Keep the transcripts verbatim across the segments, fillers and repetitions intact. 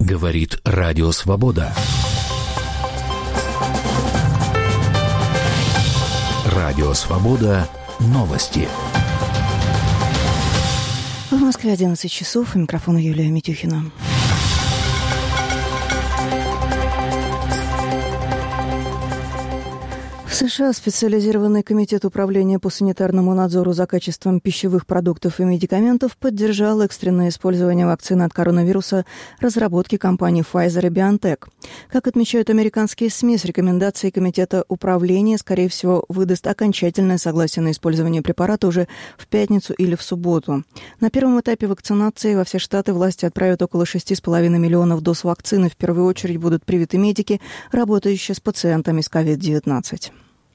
Говорит Радио Свобода. Радио Свобода. Новости. В Москве одиннадцать часов. У микрофона Юлия Митюхина. В США специализированный комитет управления по санитарному надзору за качеством пищевых продуктов и медикаментов поддержал экстренное использование вакцины от коронавируса разработки компаний Pfizer и BioNTech. Как отмечают американские СМИ, с рекомендацией комитета управления, скорее всего, выдаст окончательное согласие на использование препарата уже в пятницу или в субботу. На первом этапе вакцинации во все штаты власти отправят около шести с половиной миллионов доз вакцины. В первую очередь будут привиты медики, работающие с пациентами с ковид девятнадцать.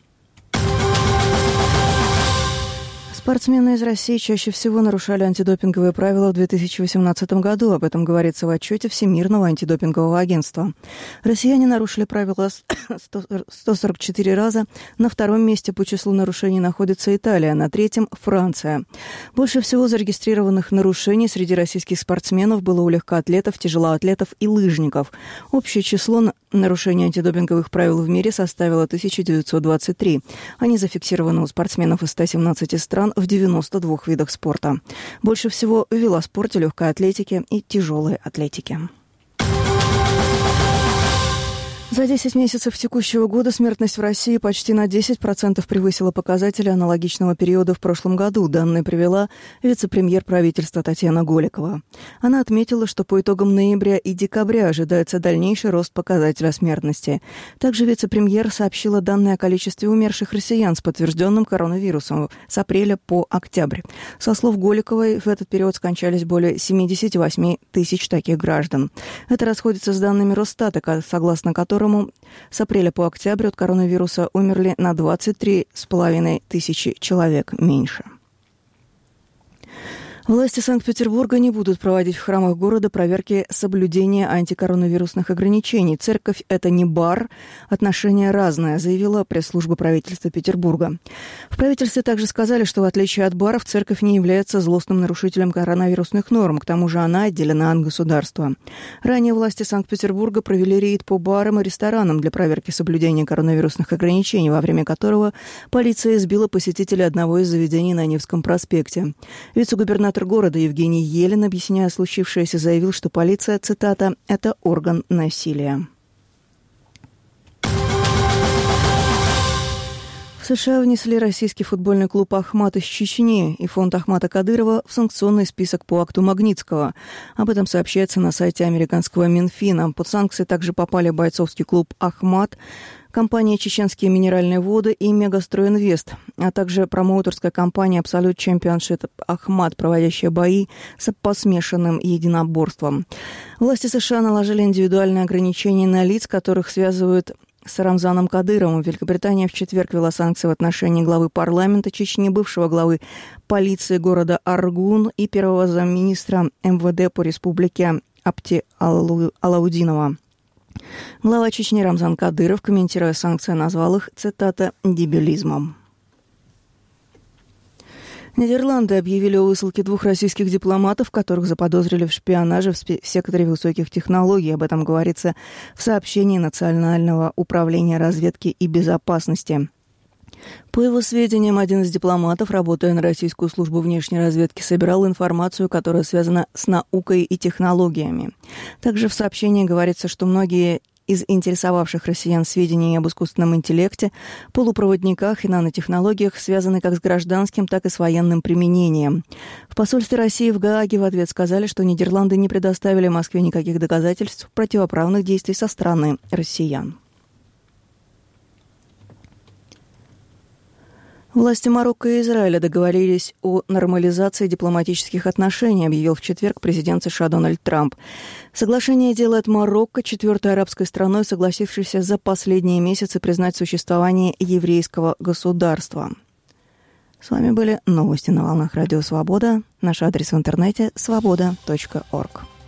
Спортсмены из России чаще всего нарушали антидопинговые правила в две тысячи восемнадцатом году. Об этом говорится в отчете Всемирного антидопингового агентства. Россияне нарушили правила сто сорок четыре раза. На втором месте по числу нарушений находится Италия, на третьем – Франция. Больше всего зарегистрированных нарушений среди российских спортсменов было у легкоатлетов, тяжелоатлетов и лыжников. Общее число нарушений антидопинговых правил в мире составило тысяча девятьсот двадцать три. Они зафиксированы у спортсменов из ста семнадцати стран в девяноста двух видах спорта. Больше всего в велоспорте, легкой атлетике и тяжелой атлетике. За десять месяцев текущего года смертность в России почти на десять процентов превысила показатели аналогичного периода в прошлом году. Данные привела вице-премьер правительства Татьяна Голикова. Она отметила, что по итогам ноября и декабря ожидается дальнейший рост показателя смертности. Также вице-премьер сообщила данные о количестве умерших россиян с подтвержденным коронавирусом с апреля по октябрь. Со слов Голиковой, в этот период скончались более семьдесят восемь тысяч таких граждан. Это расходится с данными Росстата, согласно которым с апреля по октябрь от коронавируса умерли на двадцать три с половиной тысячи человек меньше. Власти Санкт-Петербурга не будут проводить в храмах города проверки соблюдения антикоронавирусных ограничений. Церковь – это не бар, отношение разное, заявила пресс-служба правительства Петербурга. В правительстве также сказали, что в отличие от баров, церковь не является злостным нарушителем коронавирусных норм, к тому же она отделена от государства. Ранее власти Санкт-Петербурга провели рейд по барам и ресторанам для проверки соблюдения коронавирусных ограничений, во время которого полиция избила посетителей одного из заведений на Невском проспекте. Вице-губернатор города Евгений Елен, объясняя случившееся, заявил, что полиция, цитата, «это орган насилия». В США внесли российский футбольный клуб «Ахмат» из Чечни и фонд Ахмата Кадырова в санкционный список по акту Магнитского. Об этом сообщается на сайте американского Минфина. Под санкции также попали бойцовский клуб «Ахмат», компания «Чеченские минеральные воды» и «Мегастройинвест», а также промоутерская компания «Абсолют Чемпионшип Ахмат», проводящая бои по смешанным единоборствам. Власти США наложили индивидуальные ограничения на лиц, которых связывают с Рамзаном Кадыровым. Великобритания в четверг ввела санкции в отношении главы парламента Чечни, бывшего главы полиции города Аргун и первого замминистра эм вэ дэ по республике Апти Алаудинова. Глава Чечни Рамзан Кадыров, комментируя санкции, назвал их, цитата, «дебилизмом». Нидерланды объявили о высылке двух российских дипломатов, которых заподозрили в шпионаже в секторе высоких технологий. Об этом говорится в сообщении Национального управления разведки и безопасности. По его сведениям, один из дипломатов, работая на российскую службу внешней разведки, собирал информацию, которая связана с наукой и технологиями. Также в сообщении говорится, что многие из интересовавших россиян сведений об искусственном интеллекте, полупроводниках и нанотехнологиях связаны как с гражданским, так и с военным применением. В посольстве России в Гааге в ответ сказали, что Нидерланды не предоставили Москве никаких доказательств противоправных действий со стороны россиян. Власти Марокко и Израиля договорились о нормализации дипломатических отношений, объявил в четверг президент США Дональд Трамп. Соглашение делает Марокко четвертой арабской страной, согласившейся за последние месяцы признать существование еврейского государства. С вами были новости на волнах Радио Свобода. Наш адрес в интернете – свобода точка орг.